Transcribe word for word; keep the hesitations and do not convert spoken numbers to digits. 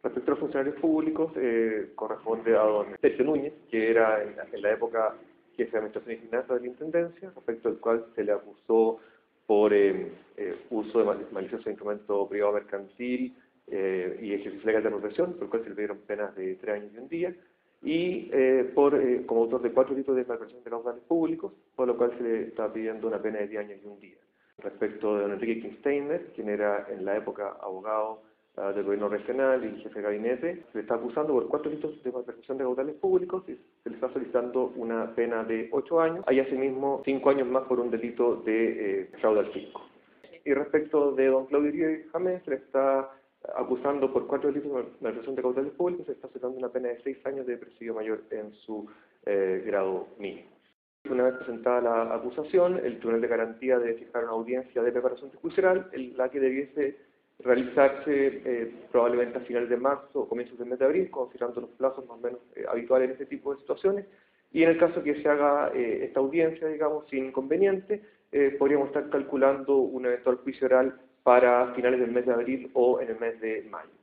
Respecto a los funcionarios públicos, eh, corresponde a don Sergio Núñez, que era en la, en la época jefe de Administración y Finanzas de la Intendencia, respecto al cual se le acusó por eh, eh, uso de mal, malicioso instrumento privado mercantil eh, y ejercicio legal de represión, por el cual se le dieron penas de tres años y un día, y eh, por eh, como autor de cuatro delitos de malversación de caudales públicos, por lo cual se le está pidiendo una pena de diez años y un día. Respecto de don Enrique Kinsteiner, quien era en la época abogado uh, del gobierno regional y jefe de gabinete, se le está acusando por cuatro delitos de malversación de caudales públicos y se le está solicitando una pena de ocho años, hay asimismo cinco años más por un delito de eh, fraude al fisco. Y respecto de don Claudio Jamés, se le está acusando por cuatro delitos de malversación de caudales públicos, se le está solicitando una pena de seis años de presidio mayor en su eh, grado mínimo. Una vez presentada la acusación, el Tribunal de Garantía debe fijar una audiencia de preparación judicial, en la que debiese realizarse eh, probablemente a finales de marzo o comienzos del mes de abril, considerando los plazos más o menos eh, habituales en este tipo de situaciones, y en el caso que se haga eh, esta audiencia, digamos, sin inconveniente, eh, podríamos estar calculando un eventual juicio oral para finales del mes de abril o en el mes de mayo.